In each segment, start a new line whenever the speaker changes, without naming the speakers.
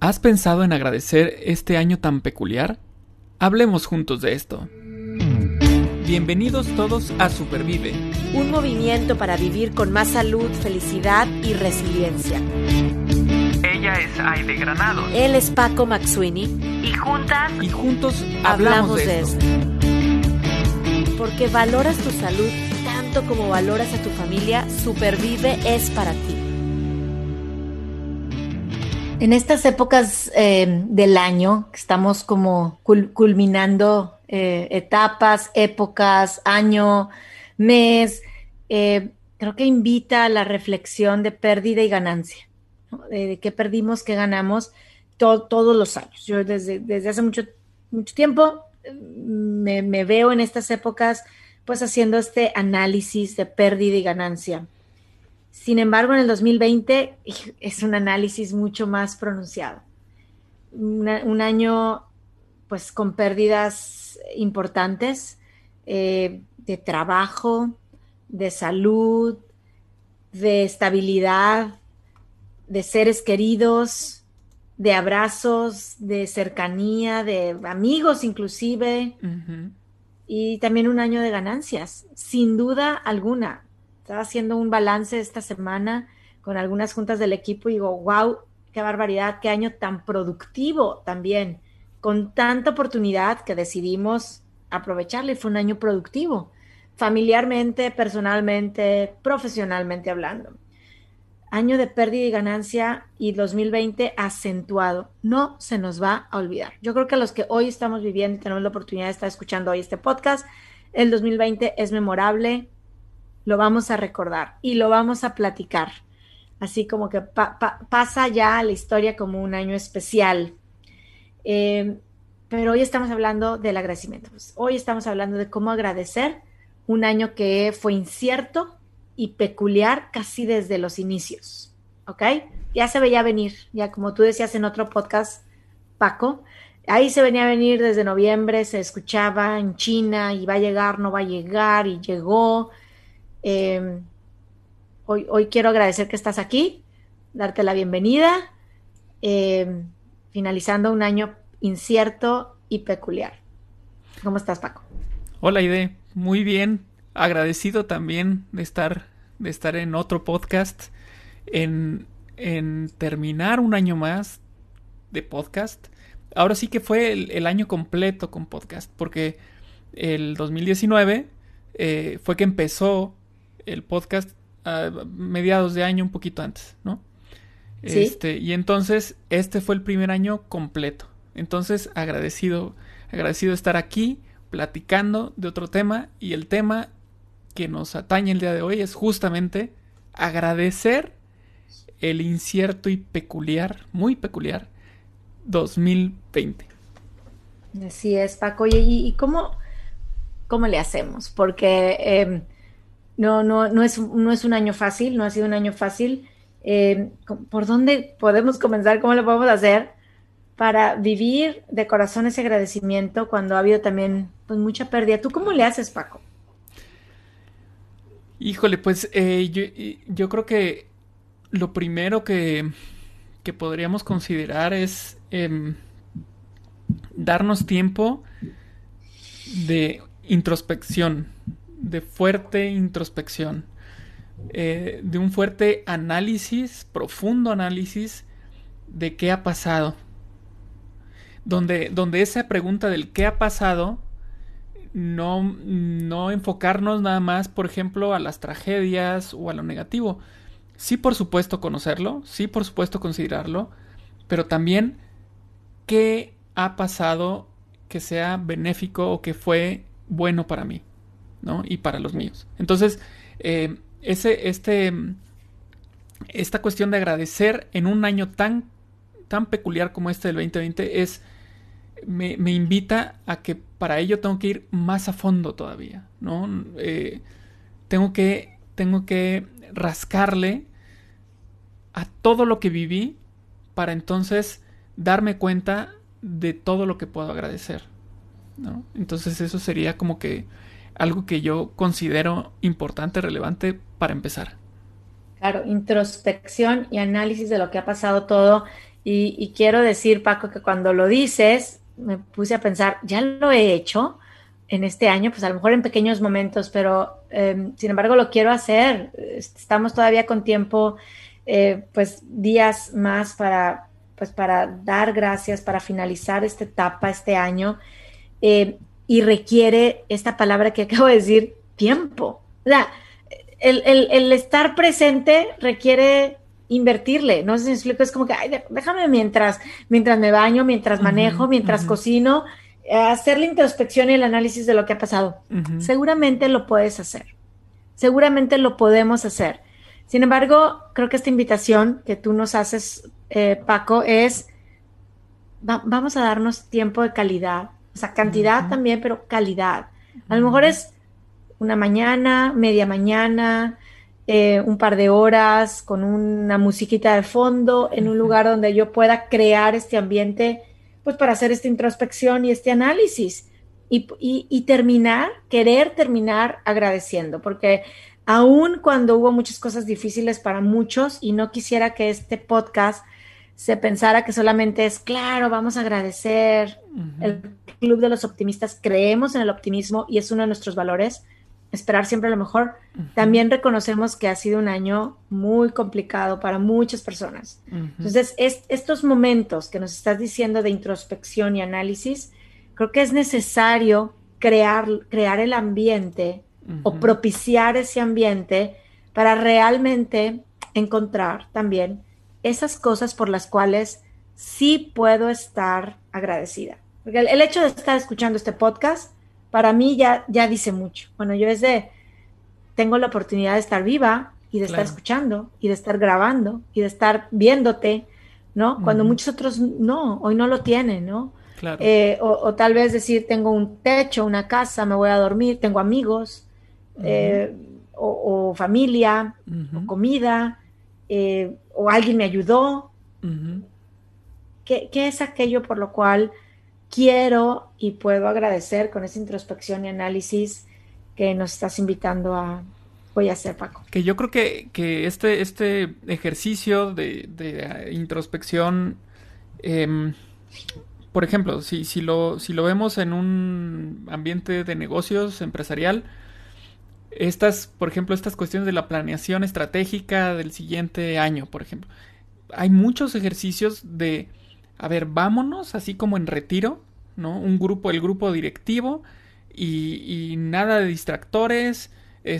¿Has pensado en agradecer este año tan peculiar? Hablemos juntos de esto. Bienvenidos todos a Supervive.
Un movimiento para vivir con más salud, felicidad y resiliencia.
Ella es Aide Granados.
Él es Paco Maxuini.
Y juntos hablamos de esto.
Porque valoras tu salud tanto como valoras a tu familia, Supervive es para ti.
En estas épocas del año, que estamos como culminando etapas, épocas, año, mes, creo que invita a la reflexión de pérdida y ganancia, ¿no? De qué perdimos, qué ganamos todos los años. Yo desde hace mucho tiempo me veo en estas épocas pues haciendo este análisis de pérdida y ganancia. Sin embargo, en el 2020 es un análisis mucho más pronunciado. Un año pues con pérdidas importantes de trabajo, de salud, de estabilidad, de seres queridos, de abrazos, de cercanía, de amigos inclusive, y también un año de ganancias, sin duda alguna. Estaba haciendo un balance esta semana con algunas juntas del equipo y digo, wow, qué barbaridad, qué año tan productivo también, con tanta oportunidad que decidimos aprovecharle. Fue un año productivo, familiarmente, personalmente, profesionalmente hablando. Año de pérdida y ganancia y 2020 acentuado. No se nos va a olvidar. Yo creo que a los que hoy estamos viviendo y tenemos la oportunidad de estar escuchando hoy este podcast, el 2020 es memorable. Lo vamos a recordar y lo vamos a platicar. Así como que pasa ya a la historia como un año especial. Pero hoy estamos hablando del agradecimiento. Hoy estamos hablando de cómo agradecer un año que fue incierto y peculiar casi desde los inicios. ¿Ok? Ya se veía venir, ya como tú decías en otro podcast, Paco, ahí se venía a venir desde noviembre, se escuchaba en China, y va a llegar, no va a llegar, y llegó. Hoy quiero agradecer que estás aquí, darte la bienvenida, finalizando un año incierto y peculiar. ¿Cómo estás, Paco?
Hola, Aide. Muy bien. Agradecido también de estar en otro podcast, en terminar un año más de podcast. Ahora sí que fue el año completo con podcast, porque el 2019 fue que empezó el podcast a mediados de año, un poquito antes, ¿no?
¿Sí?
Y entonces este fue el primer año completo. Entonces agradecido de estar aquí platicando de otro tema, y el tema que nos atañe el día de hoy es justamente agradecer el incierto y peculiar, muy peculiar 2020.
Así es, Paco. Oye, ¿y cómo le hacemos? Porque no es un año fácil, no ha sido un año fácil. ¿Por dónde podemos comenzar? ¿Cómo lo podemos hacer para vivir de corazón ese agradecimiento cuando ha habido también pues mucha pérdida? ¿Tú cómo le haces, Paco?
Híjole, pues yo creo que lo primero que podríamos considerar es darnos tiempo de introspección, de fuerte introspección, de un fuerte análisis, profundo análisis de qué ha pasado. Donde esa pregunta del qué ha pasado, no enfocarnos nada más, por ejemplo, a las tragedias o a lo negativo. Sí, por supuesto, conocerlo, sí, por supuesto, considerarlo, pero también qué ha pasado que sea benéfico o que fue bueno para mí, ¿no? Y para los míos. Entonces, esta cuestión de agradecer en un año tan peculiar como este del 2020 me invita a que para ello tengo que ir más a fondo todavía, ¿no? Tengo que rascarle a todo lo que viví para entonces darme cuenta de todo lo que puedo agradecer, ¿no? Entonces eso sería como que algo que yo considero importante, relevante para empezar.
Claro, introspección y análisis de lo que ha pasado todo Y quiero decir, Paco, que cuando lo dices, me puse a pensar, ya lo he hecho en este año, pues a lo mejor en pequeños momentos, pero sin embargo lo quiero hacer. Estamos todavía con tiempo, pues días más para dar gracias, para finalizar esta etapa, este año, y requiere esta palabra que acabo de decir, tiempo. O sea, el estar presente requiere invertirle, no sé si me explico, es como que ay, déjame mientras me baño, mientras manejo, mientras cocino, hacer la introspección y el análisis de lo que ha pasado. Seguramente lo puedes hacer, seguramente lo podemos hacer. Sin embargo, creo que esta invitación que tú nos haces, Paco, es vamos a darnos tiempo de calidad, o sea, cantidad también, pero calidad. A lo mejor es una mañana, media mañana, un par de horas con una musiquita de fondo en un lugar donde yo pueda crear este ambiente, pues para hacer esta introspección y este análisis y terminar, querer terminar agradeciendo, porque aun cuando hubo muchas cosas difíciles para muchos y no quisiera que este podcast se pensara que solamente es, claro, vamos a agradecer, el Club de los Optimistas, creemos en el optimismo y es uno de nuestros valores, esperar siempre lo mejor. También reconocemos que ha sido un año muy complicado para muchas personas. Entonces, estos momentos que nos estás diciendo de introspección y análisis, creo que es necesario crear el ambiente o propiciar ese ambiente para realmente encontrar también esas cosas por las cuales sí puedo estar agradecida. Porque el hecho de estar escuchando este podcast, para mí ya dice mucho. Bueno, yo tengo la oportunidad de estar viva y de estar escuchando y de estar grabando y de estar viéndote, ¿no? Cuando muchos otros no, hoy no lo tienen, ¿no?
Claro.
O tal vez decir, tengo un techo, una casa, me voy a dormir, tengo amigos, o familia, o comida, o alguien me ayudó. ¿Qué es aquello por lo cual quiero y puedo agradecer con esa introspección y análisis que nos estás invitando a voy a hacer, Paco?
Que yo creo que este ejercicio de introspección, por ejemplo, si lo vemos en un ambiente de negocios empresarial, por ejemplo, estas cuestiones de la planeación estratégica del siguiente año, por ejemplo, hay muchos ejercicios de, a ver, vámonos, así como en retiro, ¿no? El grupo directivo y nada de distractores,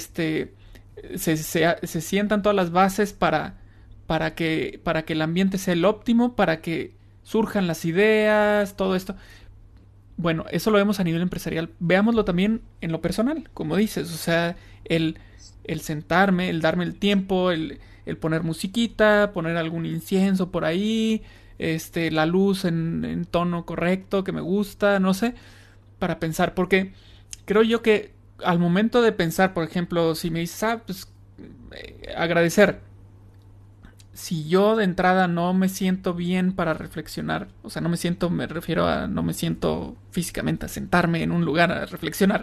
se sientan todas las bases para que el ambiente sea el óptimo, para que surjan las ideas, todo esto. Bueno, eso lo vemos a nivel empresarial. Veámoslo también en lo personal, como dices. O sea, el sentarme, el darme el tiempo, el poner musiquita, poner algún incienso por ahí, la luz en tono correcto, que me gusta, no sé, para pensar. Porque creo yo que al momento de pensar, por ejemplo, si me dices, pues agradecer. Si yo de entrada no me siento bien para reflexionar, o sea, me refiero a no me siento físicamente a sentarme en un lugar a reflexionar,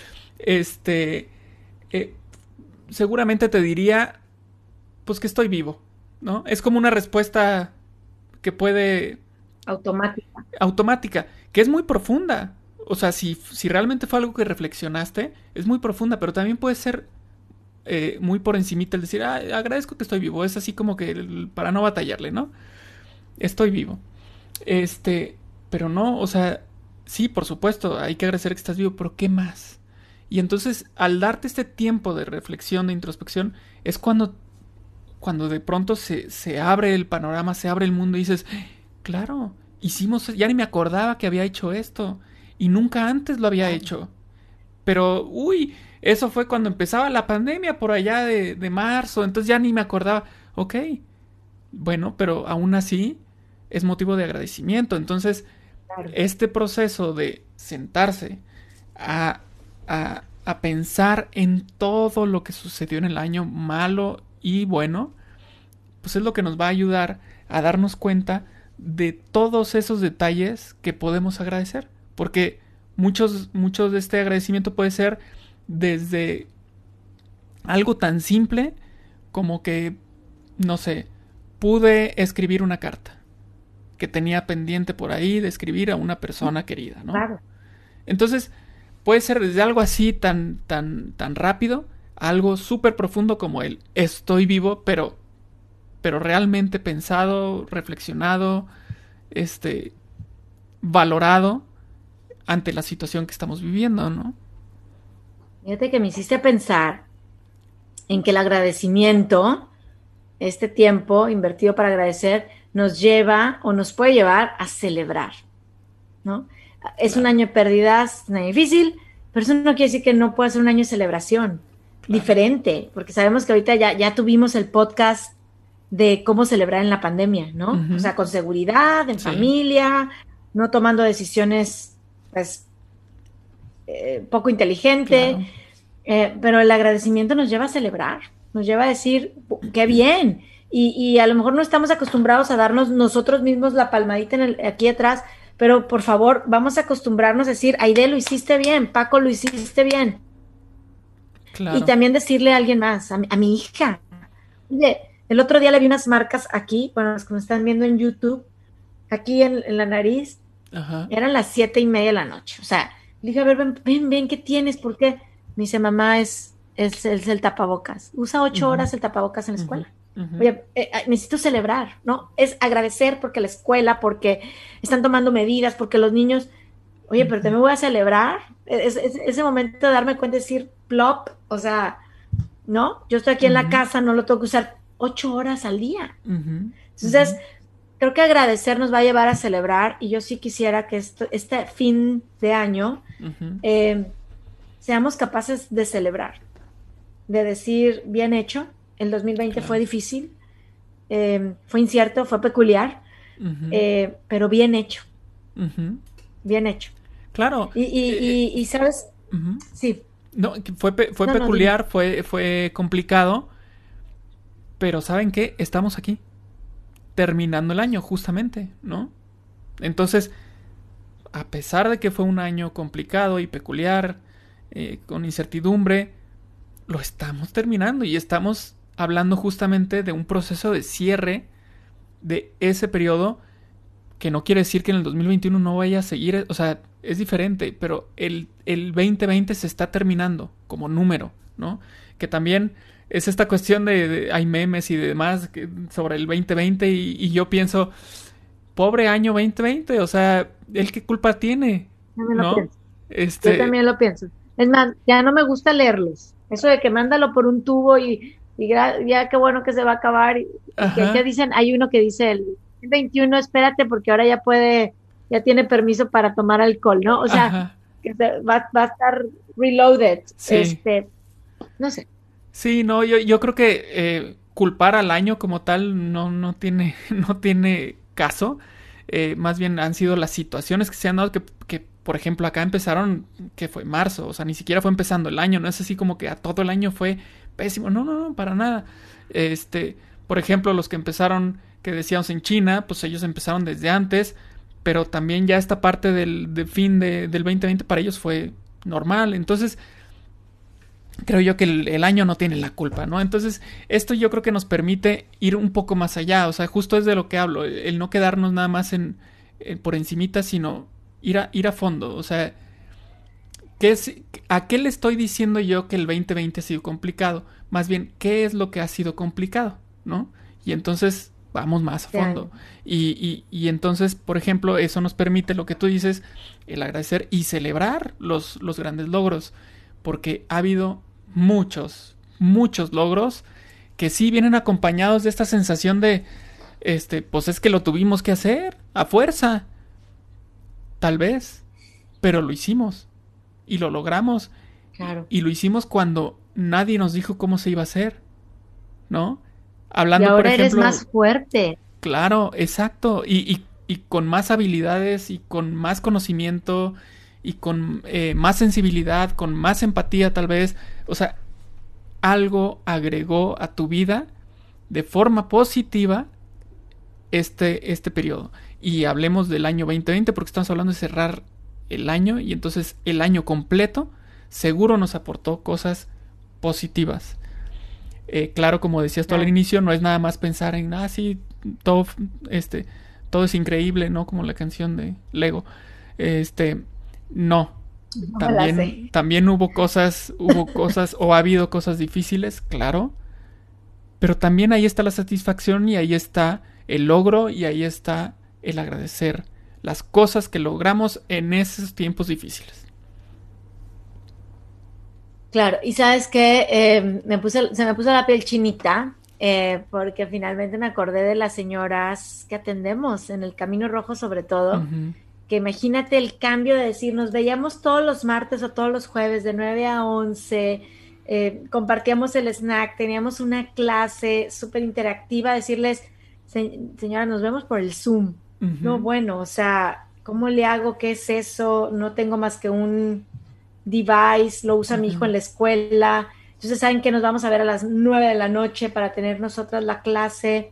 seguramente te diría, pues que estoy vivo, ¿no? Es como una respuesta que puede... Automática, que es muy profunda. O sea, si realmente fue algo que reflexionaste, es muy profunda, pero también puede ser muy por encimita el decir, agradezco que estoy vivo. Es así como que para no batallarle, ¿no? Estoy vivo. Pero no, o sea, sí, por supuesto, hay que agradecer que estás vivo, pero ¿qué más? Y entonces, al darte este tiempo de reflexión, de introspección, es cuando de pronto se abre el panorama, se abre el mundo y dices, claro, ya ni me acordaba que había hecho esto. Y nunca antes lo había hecho. Pero, eso fue cuando empezaba la pandemia por allá de marzo, entonces ya ni me acordaba. Ok, bueno, pero aún así es motivo de agradecimiento. Entonces, este proceso de sentarse a pensar en todo lo que sucedió en el año malo y bueno, pues es lo que nos va a ayudar a darnos cuenta de todos esos detalles que podemos agradecer. Porque muchos de este agradecimiento puede ser desde algo tan simple como que, no sé, pude escribir una carta, que tenía pendiente por ahí de escribir a una persona querida, ¿no?
Claro.
Entonces, puede ser desde algo así tan rápido, a algo súper profundo como el estoy vivo, pero realmente pensado, reflexionado, valorado ante la situación que estamos viviendo, ¿no?
Fíjate que me hiciste pensar en que el agradecimiento, este tiempo invertido para agradecer, nos lleva o nos puede llevar a celebrar, ¿no? Es un
Claro.
año de pérdidas, es un año difícil, pero eso no quiere decir que no pueda ser un año de celebración
Claro.
diferente, porque sabemos que ahorita ya tuvimos el podcast de cómo celebrar en la pandemia, ¿no? O sea, con seguridad, en
Sí,
familia, no tomando decisiones, pues, poco inteligente,
claro.
pero el agradecimiento nos lleva a celebrar, nos lleva a decir, qué bien, y a lo mejor no estamos acostumbrados a darnos nosotros mismos la palmadita aquí atrás, pero por favor, vamos a acostumbrarnos a decir, Aide, lo hiciste bien, Paco, lo hiciste bien, y
Claro.
también decirle a alguien más, a mi hija, oye, el otro día le vi unas marcas aquí, bueno, los que me están viendo en YouTube, aquí en la nariz,
Ajá.
eran las 7:30 de la noche. O sea, le dije, a ver, ven, ¿qué tienes? ¿Por qué? Me dice, mamá, es el tapabocas. Usa 8 horas el tapabocas en la
Ujú,
escuela.
ujú,
Oye, necesito celebrar, ¿no? Es agradecer porque la escuela, porque están tomando medidas, porque los niños, oye, pero
ujú,
también voy a celebrar. Ese momento de darme cuenta de decir, plop, o sea, ¿no? Yo estoy aquí en la
ujú,
casa, no lo tengo que usar 8 horas al día.
ujú,
Entonces, creo que agradecer nos va a llevar a celebrar y yo sí quisiera que este fin de año
ujú,
seamos capaces de celebrar, de decir, bien hecho, el 2020 fue
claro.
difícil, fue incierto, fue peculiar,
Ujú,
pero
ujú.
bien hecho.
Claro.
Y ¿sabes?
Ujú.
Sí,
No, que fue
no, dime.
peculiar, fue complicado, pero ¿saben qué? Estamos aquí, terminando el año, justamente, ¿no? Entonces, a pesar de que fue un año complicado y peculiar, con incertidumbre, lo estamos terminando y estamos hablando justamente de un proceso de cierre de ese periodo, que no quiere decir que en el 2021 no vaya a seguir, o sea, es diferente, pero el 2020 se está terminando como número, ¿no? Que también es esta cuestión hay memes y demás sobre el 2020 y yo pienso, pobre año 2020, o sea, ¿él qué culpa tiene?
También lo
¿No?
pienso. Yo
Este,
también lo pienso. Es más, ya no me gusta leerlos. Eso de que mándalo por un tubo y ya qué bueno que se va a acabar. Y que
ajá,
dicen, hay uno que dice el 21, espérate porque ahora ya tiene permiso para tomar alcohol, ¿no? O sea,
ajá,
que va a estar reloaded.
sí.
No sé.
Sí, no, yo creo que culpar al año como tal no tiene, no tiene caso. Más bien han sido las situaciones que se han dado que, por ejemplo, acá empezaron, que fue marzo, o sea, ni siquiera fue empezando el año, no es así como que a todo el año fue pésimo, no, para nada. Este, por ejemplo, los que empezaron, que decíamos en China, pues ellos empezaron desde antes, pero también ya esta parte del fin del 2020 para ellos fue normal. Entonces, creo yo que el año no tiene la culpa, ¿no? Entonces, esto yo creo que nos permite ir un poco más allá, o sea, justo es de lo que hablo, el no quedarnos nada más por encimita, sino ir a fondo, o sea, ¿a qué le estoy diciendo yo que el 2020 ha sido complicado? Más bien, ¿qué es lo que ha sido complicado, ¿no? Y entonces vamos más a
Este año.
fondo. Y entonces, por ejemplo, eso nos permite lo que tú dices, el agradecer y celebrar los grandes logros, porque ha habido muchos logros que sí vienen acompañados de esta sensación de, pues es que lo tuvimos que hacer a fuerza, tal vez, pero lo hicimos y lo logramos
Claro.
y lo hicimos cuando nadie nos dijo cómo se iba a hacer, ¿no?
Y
Hablando, por
ahora eres más
ejemplo,
fuerte.
claro, exacto, y con más habilidades y con más conocimiento y con más sensibilidad, con más empatía tal vez, o sea, algo agregó a tu vida de forma positiva este periodo. Y hablemos del año 2020 porque estamos hablando de cerrar el año y entonces el año completo seguro nos aportó cosas positivas. Claro, como decías tú al
Claro.
inicio, no es nada más pensar en, sí, todo, todo es increíble, ¿no? Como la canción de Lego. No.
No me la sé.
También hubo cosas o ha habido cosas difíciles, claro. Pero también ahí está la satisfacción y ahí está el logro y ahí está el agradecer las cosas que logramos en esos tiempos difíciles.
Claro, y sabes que se me puso la piel chinita, porque finalmente me acordé de las señoras que atendemos en el Camino Rojo sobre todo,
Ujú,
que imagínate el cambio de decir, nos veíamos todos los martes o todos los jueves de 9 a 11, compartíamos el snack, teníamos una clase súper interactiva, decirles, señora, nos vemos por el Zoom. No,
ujú,
bueno, o sea, ¿cómo le hago? ¿Qué es eso? No tengo más que un device, lo usa mi hijo
ujú.
en la escuela. Entonces saben que nos vamos a ver a las 9 de la noche para tener nosotras la clase.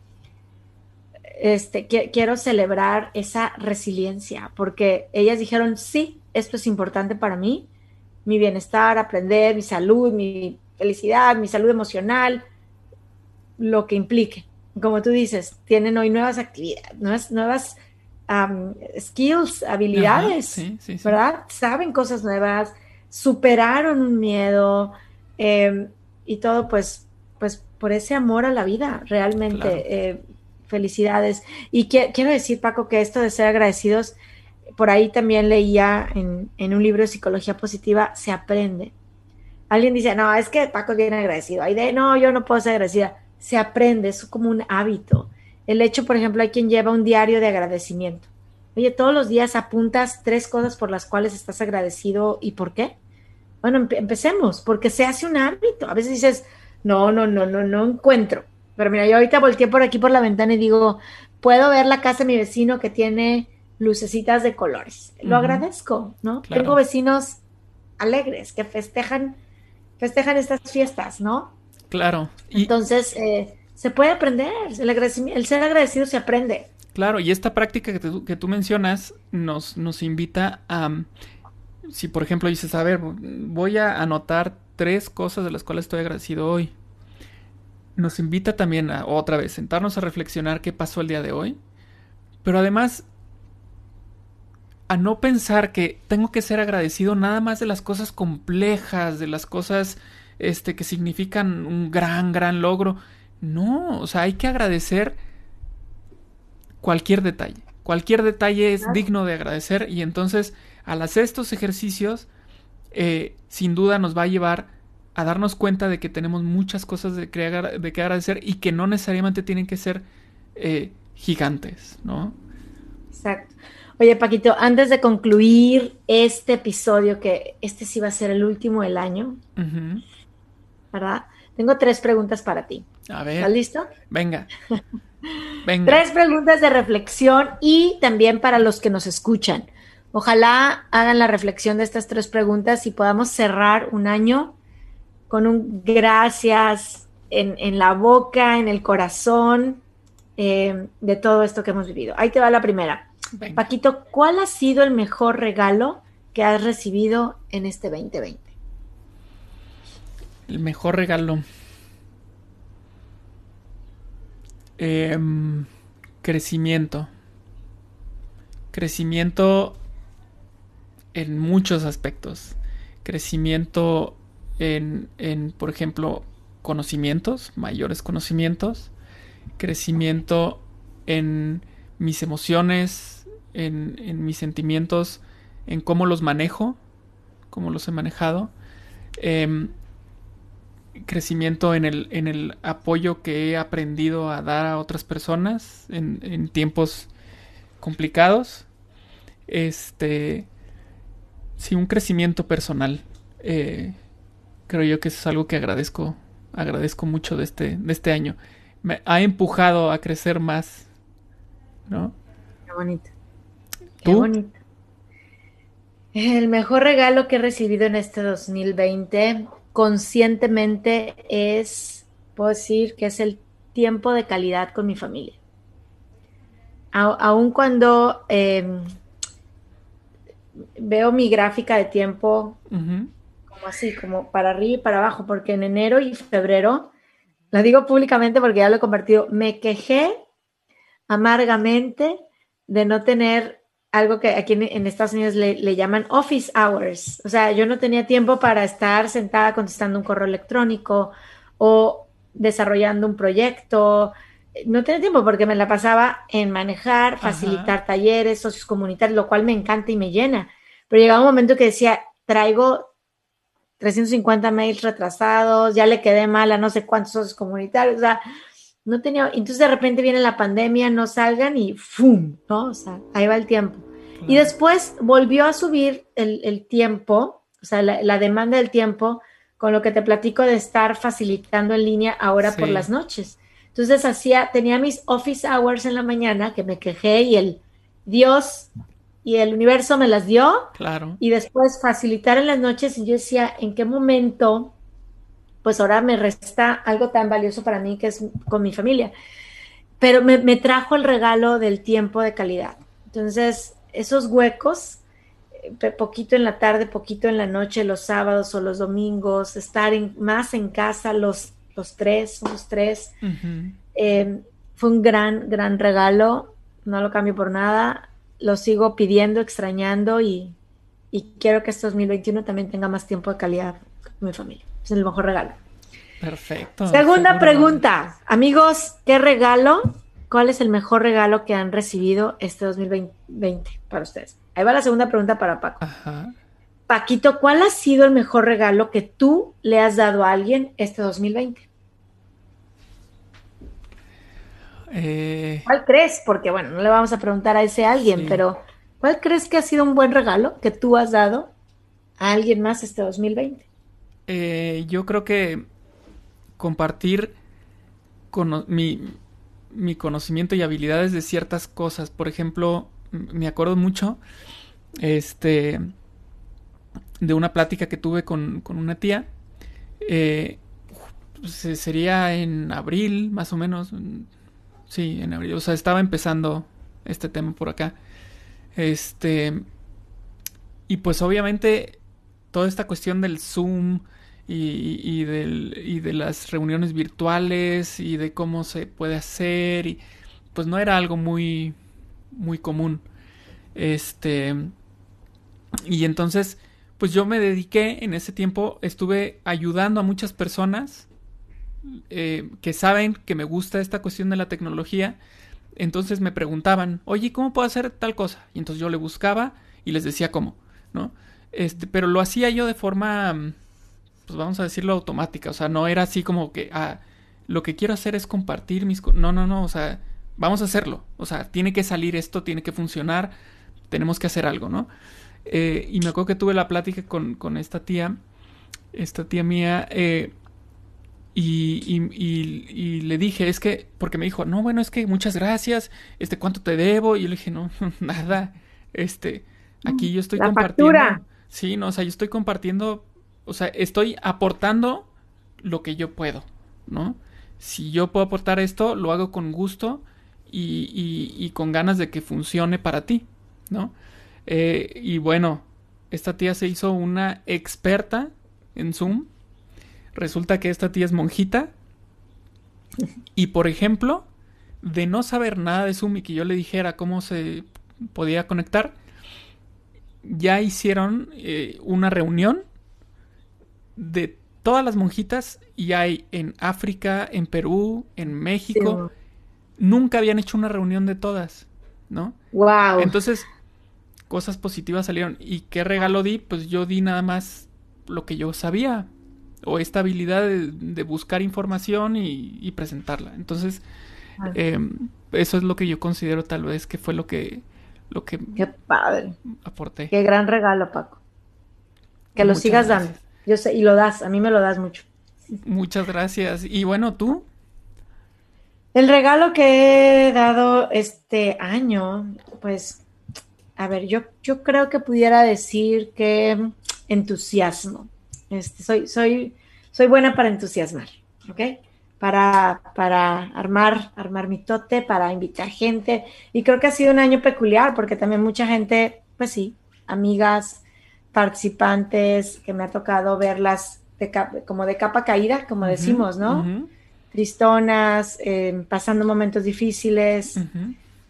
Quiero celebrar esa resiliencia porque ellas dijeron, sí, esto es importante para mí, mi bienestar, aprender, mi salud, mi felicidad, mi salud emocional, lo que implique. Como tú dices, tienen hoy nuevas actividades, nuevas skills,
Ajá,
habilidades,
sí, sí, sí.
¿verdad? Saben cosas nuevas, superaron un miedo, eh, y todo pues por ese amor a la vida,
Claro.
realmente. Felicidades. Y quiero decir, Paco, que esto de ser agradecidos, por ahí también leía en un libro de psicología positiva, se aprende. Alguien dice, no, es que Paco es bien agradecido. Ahí de, no, yo no puedo ser agradecida. Se aprende, es como un hábito. El hecho, por ejemplo, hay quien lleva un diario de agradecimiento. Oye, todos los días apuntas 3 cosas por las cuales estás agradecido y por qué. Bueno, empecemos, porque se hace un hábito. A veces dices, no, no, no, no, no encuentro. Pero mira, yo ahorita volteé por aquí por la ventana y digo, puedo ver la casa de mi vecino que tiene lucecitas de colores. Lo
Ujú,
agradezco, ¿no? Tengo
claro,
vecinos alegres que festejan estas fiestas, ¿no?
claro.
Entonces, se puede aprender, el ser agradecido se aprende.
Claro, y esta práctica que tú mencionas nos invita a, si por ejemplo dices, a ver, voy a anotar 3 cosas de las cuales estoy agradecido hoy. Nos invita también a otra vez sentarnos a reflexionar qué pasó el día de hoy, pero además a no pensar que tengo que ser agradecido nada más de las cosas complejas, de las cosas que significan un gran logro. No, o sea, hay que agradecer cualquier detalle. Cualquier detalle es
Claro.
digno de agradecer y entonces al hacer estos ejercicios sin duda nos va a llevar a darnos cuenta de que tenemos muchas cosas de que agradecer y que no necesariamente tienen que ser gigantes, ¿no?
Exacto. Oye, Paquito, antes de concluir este episodio, que este sí va a ser el último del año,
Ujú.
¿verdad? Tengo 3 preguntas para ti.
A
¿Estás
ver,
listo?
venga, venga.
3 preguntas de reflexión y también para los que nos escuchan. Ojalá hagan la reflexión de estas 3 preguntas y podamos cerrar un año con un gracias en la boca, en el corazón, de todo esto que hemos vivido. Ahí te va la primera.
Venga.
Paquito, ¿cuál ha sido el mejor regalo que has recibido en este 2020?
El mejor regalo. Em, crecimiento. Crecimiento en muchos aspectos. Crecimiento por ejemplo, conocimientos, mayores conocimientos. Crecimiento en mis emociones, en mis sentimientos, en cómo los manejo, cómo los he manejado. Em, crecimiento en el apoyo que he aprendido a dar a otras personas en tiempos complicados. Este, sí, un crecimiento personal. Eh, creo yo que eso es algo que agradezco mucho de este año. Me ha empujado a crecer más, ¿no?
Qué bonito, qué
¿Tú?
bonito. El mejor regalo que he recibido en este 2020 conscientemente puedo decir que es el tiempo de calidad con mi familia. Aun cuando veo mi gráfica de tiempo
Ujú.
como así, como para arriba y para abajo, porque en enero y febrero, lo digo públicamente porque ya lo he compartido, me quejé amargamente de no tener algo que aquí en Estados Unidos le llaman office hours. O sea, yo no tenía tiempo para estar sentada contestando un correo electrónico o desarrollando un proyecto. No tenía tiempo porque me la pasaba en manejar, facilitar talleres, socios comunitarios, lo cual me encanta y me llena. Pero llegaba un momento que decía, traigo 350 mails retrasados, ya le quedé mal a no sé cuántos socios comunitarios, o sea, no tenía, entonces de repente viene la pandemia, no salgan y ¡fum! ¿No? O sea, ahí va el tiempo. Claro. Y después volvió a subir el tiempo, o sea, la demanda del tiempo, con lo que te platico de estar facilitando en línea ahora por las noches. Entonces tenía mis office hours en la mañana, que me quejé y el Dios y el universo me las dio.
Claro.
Y después facilitar en las noches y yo decía, ¿en qué momento? Pues ahora me resta algo tan valioso para mí que es con mi familia. Pero me trajo el regalo del tiempo de calidad. Entonces, esos huecos, poquito en la tarde, poquito en la noche, los sábados o los domingos, estar más en casa los tres. Fue un gran regalo. No lo cambio por nada. Lo sigo pidiendo, extrañando y quiero que este 2021 también tenga más tiempo de calidad con mi familia. Es el mejor regalo.
Perfecto.
Segunda pregunta. Amigos, ¿qué regalo? ¿Cuál es el mejor regalo que han recibido este 2020 para ustedes? Ahí va la segunda pregunta para Paco.
Ajá.
Paquito, ¿cuál ha sido el mejor regalo que tú le has dado a alguien este 2020? ¿Cuál crees? Porque bueno, no le vamos a preguntar a ese alguien, pero ¿cuál crees que ha sido un buen regalo que tú has dado a alguien más este 2020?
Yo creo que compartir mi conocimiento y habilidades de ciertas cosas. Por ejemplo, me acuerdo mucho de una plática que tuve con una tía. Sería en abril, más o menos. Sí, en abril. O sea, estaba empezando este tema por acá. Y pues obviamente toda esta cuestión del Zoom y de las reuniones virtuales y de cómo se puede hacer, y pues no era algo muy común. Y entonces pues yo me dediqué, en ese tiempo estuve ayudando a muchas personas que saben que me gusta esta cuestión de la tecnología. Entonces me preguntaban, oye, ¿cómo puedo hacer tal cosa? Y entonces yo le buscaba y les decía cómo, ¿no? Pero lo hacía yo de forma, pues vamos a decirlo, automática. O sea, no era así como que, lo que quiero hacer es compartir mis... No, o sea, vamos a hacerlo. O sea, tiene que salir esto, tiene que funcionar, tenemos que hacer algo, ¿no? Y me acuerdo que tuve la plática con esta tía mía, y le dije, es que, porque me dijo, no, bueno, es que muchas gracias, ¿cuánto te debo? Y yo le dije, no, nada, aquí yo estoy compartiendo. Factura. Sí, no, o sea, yo estoy compartiendo, o sea, estoy aportando lo que yo puedo, ¿no? Si yo puedo aportar esto, lo hago con gusto y con ganas de que funcione para ti, ¿no? Y bueno, esta tía se hizo una experta en Zoom. Resulta que esta tía es monjita. Y por ejemplo, de no saber nada de Zoom y que yo le dijera cómo se podía conectar, ya hicieron una reunión de todas las monjitas, y hay en África, en Perú, en México. Sí. Nunca habían hecho una reunión de todas, ¿no?
Wow.
Entonces, cosas positivas salieron. ¿Y qué regalo di? Pues yo di nada más lo que yo sabía, o esta habilidad de buscar información y presentarla. Entonces, eso es lo que yo considero tal vez que fue lo que
qué padre
aporté.
Qué gran regalo, Paco. Que lo sigas dando. Yo sé, y lo das, a mí me lo das mucho.
Muchas gracias. Y bueno, ¿tú?
El regalo que he dado este año, pues, a ver, yo creo que pudiera decir que entusiasmo. Soy buena para entusiasmar, ¿ok? Para armar mitote, para invitar gente. Y creo que ha sido un año peculiar porque también mucha gente, pues sí, amigas, participantes, que me ha tocado verlas como de capa caída, como decimos, ¿no? Tristonas, pasando momentos difíciles.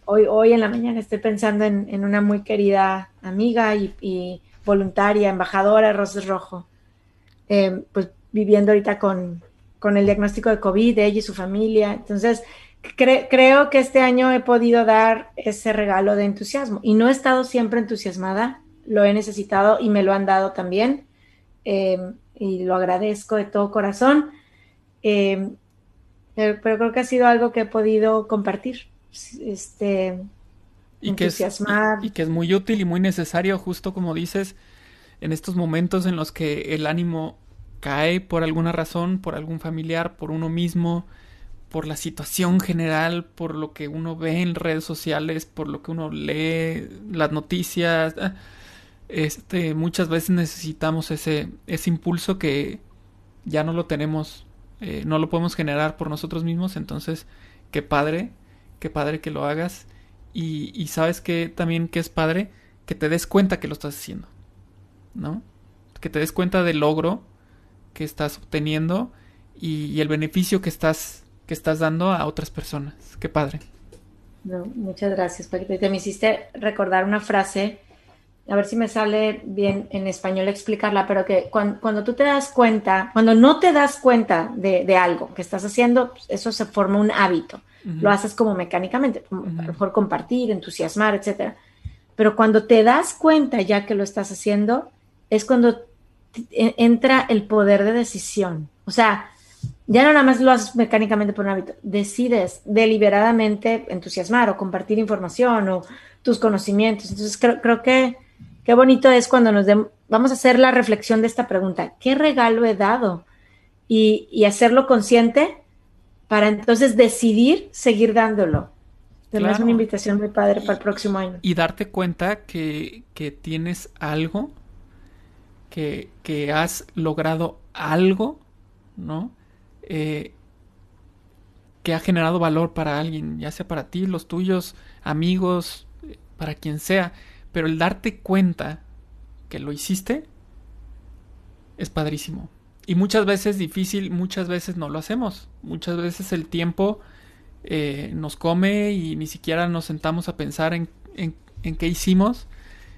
hoy en la mañana estoy pensando en una muy querida amiga y voluntaria, embajadora de Roses Rojo, pues viviendo ahorita con el diagnóstico de COVID, ella y su familia. Entonces, creo que este año he podido dar ese regalo de entusiasmo y no he estado siempre entusiasmada, lo he necesitado y me lo han dado también, y lo agradezco de todo corazón, eh, pero creo que ha sido algo que he podido compartir,
Y
entusiasmar.
y que es muy útil y muy necesario, justo como dices, en estos momentos en los que el ánimo cae por alguna razón, por algún familiar, por uno mismo, por la situación general, por lo que uno ve en redes sociales, por lo que uno lee, las noticias. Muchas veces necesitamos ese impulso que ya no lo tenemos, no lo podemos generar por nosotros mismos. Entonces, qué padre que lo hagas. Y sabes que también que es padre que te des cuenta que lo estás haciendo, ¿no? Que te des cuenta del logro que estás obteniendo y el beneficio que estás dando a otras personas. Qué padre.
No, muchas gracias, Paquita. Te me hiciste recordar una frase, a ver si me sale bien en español explicarla, pero que cuando tú te das cuenta, cuando no te das cuenta de algo que estás haciendo, pues eso se forma un hábito. Lo
Uh-huh.
haces como mecánicamente, como a lo
Uh-huh.
mejor compartir, entusiasmar, etcétera. Pero cuando te das cuenta ya que lo estás haciendo, es cuando entra el poder de decisión. O sea, ya no nada más lo haces mecánicamente por un hábito, decides deliberadamente entusiasmar o compartir información o tus conocimientos. Entonces creo que qué bonito es cuando vamos a hacer la reflexión de esta pregunta, ¿qué regalo he dado? Y hacerlo consciente para entonces decidir seguir dándolo. Además es una
Claro.
invitación muy padre para
Y,
el próximo año.
y darte cuenta que tienes algo, que has logrado algo, ¿no? Eh, que ha generado valor para alguien, ya sea para ti, los tuyos, amigos, para quien sea. Pero el darte cuenta que lo hiciste es padrísimo. Y muchas veces difícil, muchas veces no lo hacemos. Muchas veces el tiempo nos come y ni siquiera nos sentamos a pensar en qué hicimos.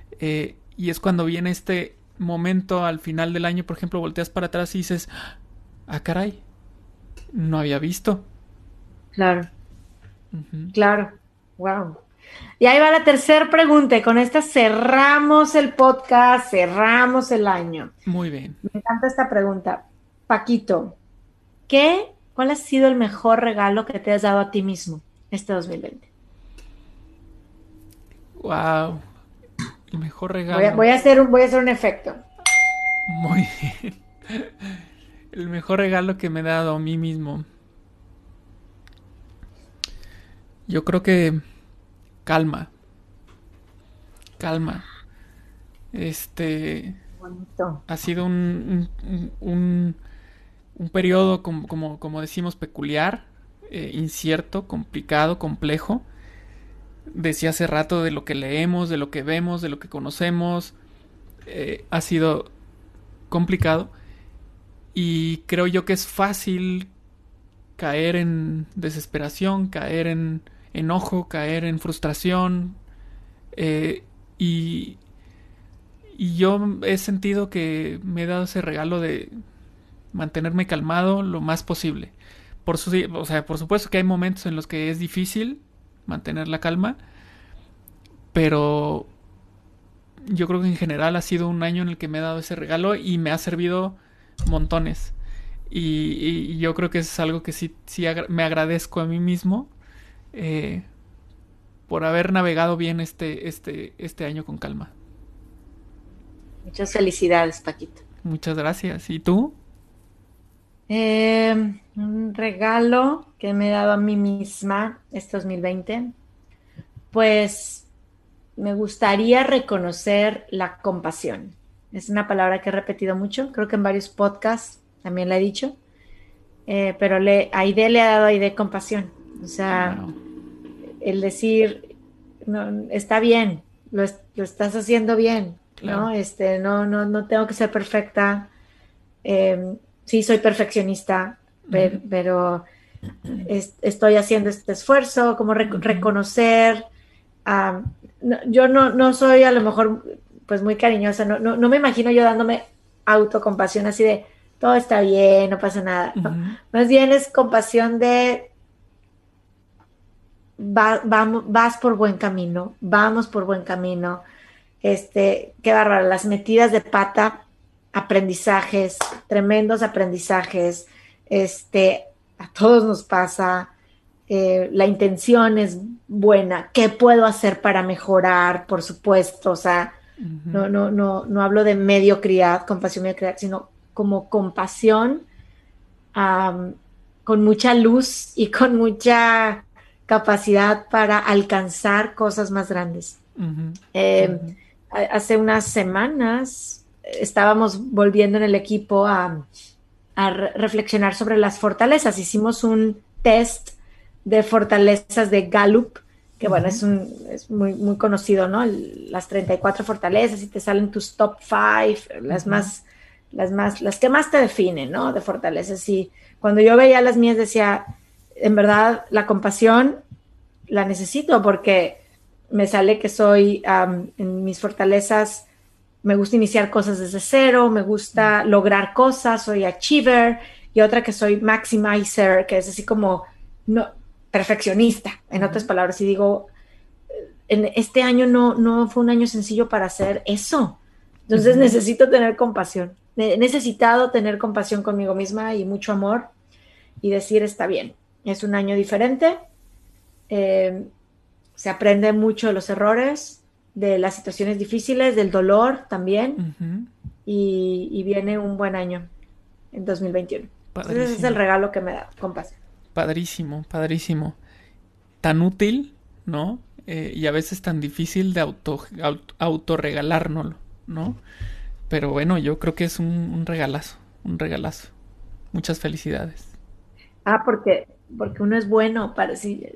Y es cuando viene este momento al final del año, por ejemplo, volteas para atrás y dices, ah, caray, no había visto.
Claro,
Uh-huh.
claro. Wow. Y ahí va la tercera pregunta, y con esta cerramos el podcast, cerramos el año.
Muy bien.
Me encanta esta pregunta. Paquito, ¿cuál ha sido el mejor regalo que te has dado a ti mismo este 2020?
Wow, el mejor
Voy a,
regalo.
voy a hacer voy a hacer un efecto.
Muy bien. El mejor regalo que me he dado a mí mismo. Yo creo que calma, calma. Este
Bonito.
ha sido un periodo, como decimos, peculiar, incierto, complicado, complejo. Decía hace rato de lo que leemos, de lo que vemos, de lo que conocemos. Ha sido complicado. Y creo yo que es fácil caer en desesperación, caer en enojo, caer en frustración. eh, y, y yo he sentido que me he dado ese regalo de mantenerme calmado lo más posible. O sea, por supuesto que hay momentos en los que es difícil mantener la calma, pero yo creo que en general ha sido un año en el que me he dado ese regalo y me ha servido montones. Y yo creo que es algo que sí me agradezco a mí mismo, eh, por haber navegado bien este año con calma.
Muchas felicidades, Paquito.
Muchas gracias. ¿Y tú?
Un regalo que me he dado a mí misma este 2020, pues me gustaría reconocer la compasión. Es una palabra que he repetido mucho, creo que en varios podcasts también la he dicho, pero Aide le ha dado a Aide compasión. O sea,
Wow.
el decir, no, está bien, lo estás haciendo bien,
Claro.
¿no? No tengo que ser perfecta. Sí, soy perfeccionista,
Uh-huh.
pero estoy haciendo este esfuerzo, como
Uh-huh.
reconocer. yo no soy a lo mejor pues muy cariñosa, no me imagino yo dándome autocompasión así de todo está bien, no pasa nada. No. Más bien es compasión de vas por buen camino, vamos por buen camino. Qué bárbaro, las metidas de pata, aprendizajes, tremendos aprendizajes, a todos nos pasa, la intención es buena, ¿qué puedo hacer para mejorar? Por supuesto, o sea, no hablo de mediocridad, compasión mediocridad, sino como compasión, con mucha luz y con mucha capacidad para alcanzar cosas más grandes. Hace unas semanas estábamos volviendo en el equipo a reflexionar sobre las fortalezas. Hicimos un test de fortalezas de Gallup, que bueno, es muy, muy conocido, ¿no? Las 34 fortalezas y te salen tus top 5, las que más te definen, ¿no? De fortalezas. Y cuando yo veía las mías decía, en verdad, la compasión la necesito porque me sale que soy, en mis fortalezas, me gusta iniciar cosas desde cero, me gusta lograr cosas, soy achiever, y otra que soy maximizer, que es así como perfeccionista, en otras palabras, y digo, en este año no fue un año sencillo para hacer eso, entonces necesito tener compasión, he necesitado tener compasión conmigo misma y mucho amor, y decir, está bien, es un año diferente, se aprende mucho de los errores, de las situaciones difíciles, del dolor también, y viene un buen año en 2021. Ese es el regalo que me da, compasión.
Padrísimo, padrísimo. Tan útil, ¿no? Y a veces tan difícil de autorregalárnoslo, ¿no? Pero bueno, yo creo que es un regalazo, un regalazo. Muchas felicidades.
Porque uno es bueno para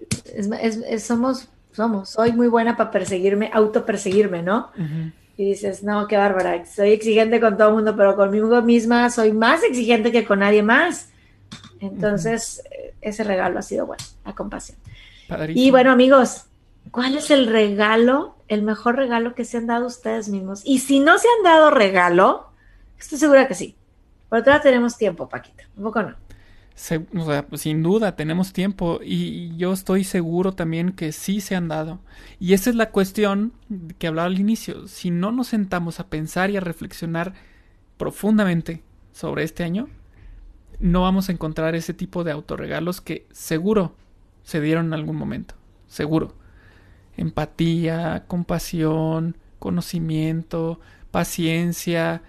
soy muy buena para autoperseguirme, ¿no? Y dices, no, qué bárbara, soy exigente con todo el mundo, pero conmigo misma soy más exigente que con nadie más. Entonces, ese regalo ha sido bueno, la compasión. Padrísimo. Y bueno, amigos, ¿cuál es el mejor regalo que se han dado ustedes mismos? Y si no se han dado regalo, estoy segura que sí. Pero todavía tenemos tiempo, Paquita, ¿un poco no?
O sea, pues sin duda tenemos tiempo y yo estoy seguro también que sí se han dado. Y esa es la cuestión que hablaba al inicio. Si no nos sentamos a pensar y a reflexionar profundamente sobre este año, no vamos a encontrar ese tipo de autorregalos que seguro se dieron en algún momento. Seguro. Empatía, compasión, conocimiento, paciencia.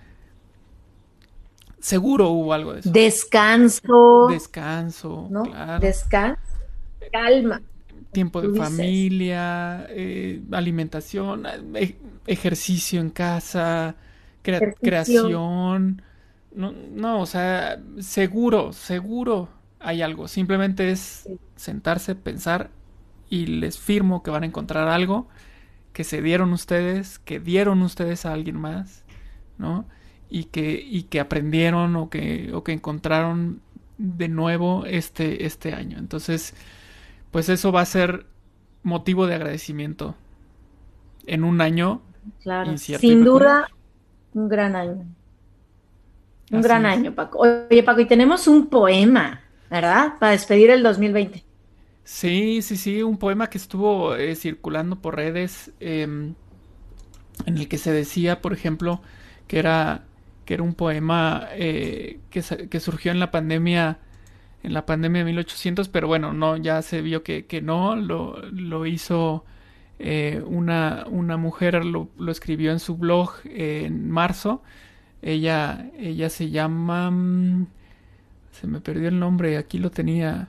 Seguro hubo algo de eso.
Descanso,
¿no? Claro.
Descanso, calma.
Tiempo de familia, alimentación, ejercicio en casa, creación. No, o sea, seguro hay algo. Simplemente es sentarse, pensar y les firmo que van a encontrar algo que se dieron ustedes, que dieron ustedes a alguien más, ¿no? Y que aprendieron o que encontraron de nuevo este año. Entonces, pues eso va a ser motivo de agradecimiento en un año incierto.
Sin duda, un gran año. Un gran año, Paco. Oye, Paco, y tenemos un poema, ¿verdad? Para despedir el 2020.
Sí, un poema que estuvo circulando por redes, en el que se decía, por ejemplo, que era un poema que surgió en la pandemia de 1800, pero bueno, no, ya se vio que no, lo hizo una mujer, lo escribió en su blog en marzo. Ella se llama, se me perdió el nombre, aquí lo tenía.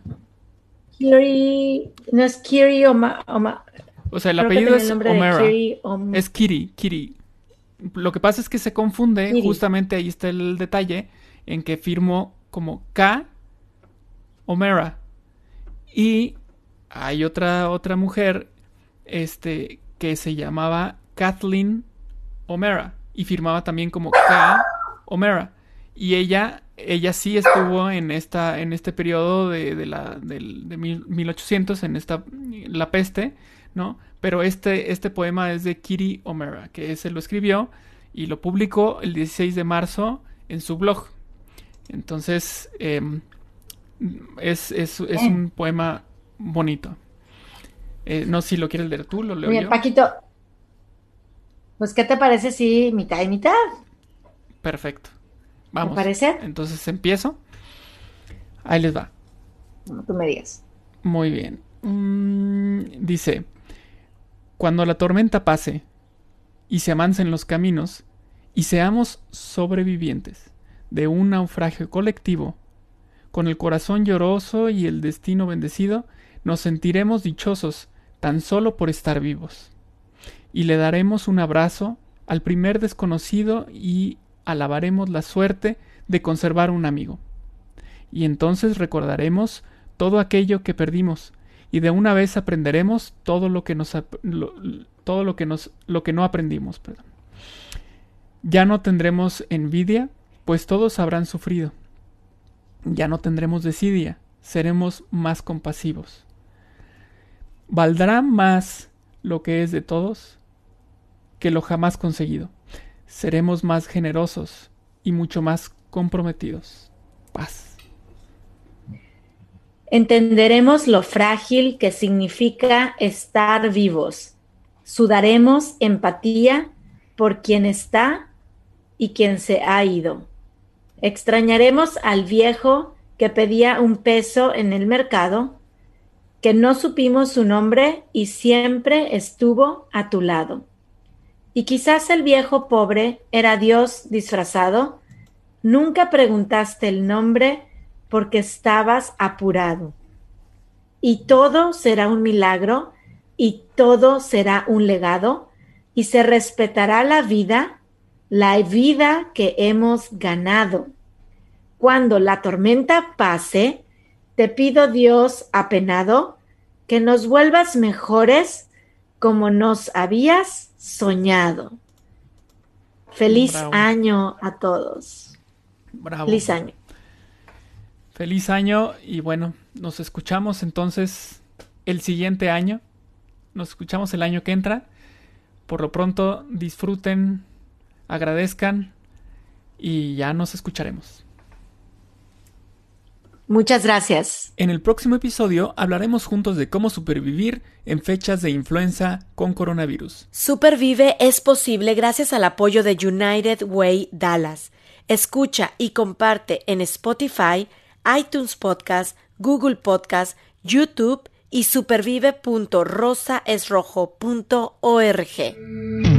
No es Kiri
o sea, el apellido es O'Mara. Es Kiri. Lo que pasa es que se confunde, justamente ahí está el detalle, en que firmó como K. O'Mara. Y hay otra mujer que se llamaba Kathleen O'Mara y firmaba también como K. O'Mara. Y ella sí estuvo en este periodo de 1800, en la peste, ¿no? Pero este poema es de Kitty O'Meara, que ese lo escribió y lo publicó el 16 de marzo en su blog. Entonces, es un poema bonito. No sé si lo quieres leer tú, lo leo
Bien,
yo.
Paquito, pues ¿qué te parece si mitad y mitad?
Perfecto.
¿Te
Vamos.
parece?
Entonces empiezo. Ahí les va.
Como tú me digas.
Muy bien. Dice, cuando la tormenta pase y se amansen los caminos y seamos sobrevivientes de un naufragio colectivo, con el corazón lloroso y el destino bendecido, nos sentiremos dichosos tan solo por estar vivos. Y le daremos un abrazo al primer desconocido y alabaremos la suerte de conservar un amigo. Y entonces recordaremos todo aquello que perdimos y de una vez aprenderemos todo lo que no aprendimos, perdón. Ya no tendremos envidia, pues todos habrán sufrido. Ya no tendremos desidia, seremos más compasivos. Valdrá más lo que es de todos que lo jamás conseguido. Seremos más generosos y mucho más comprometidos. Paz.
Entenderemos lo frágil que significa estar vivos. Sudaremos empatía por quien está y quien se ha ido. Extrañaremos al viejo que pedía un peso en el mercado, que no supimos su nombre y siempre estuvo a tu lado. Y quizás el viejo pobre era Dios disfrazado. Nunca preguntaste el nombre porque estabas apurado. Y todo será un milagro y todo será un legado y se respetará la vida que hemos ganado. Cuando la tormenta pase, te pido, Dios apenado, que nos vuelvas mejores como nos habías soñado. Feliz
Bravo.
año a todos.
Bravo.
Feliz año.
Feliz año y bueno, nos escuchamos entonces el siguiente año. Nos escuchamos el año que entra. Por lo pronto, disfruten, agradezcan y ya nos escucharemos.
Muchas gracias.
En el próximo episodio hablaremos juntos de cómo supervivir en fechas de influenza con coronavirus.
Supervive es posible gracias al apoyo de United Way Dallas. Escucha y comparte en Spotify, iTunes Podcast, Google Podcast, YouTube y supervive.rosaesrojo.org.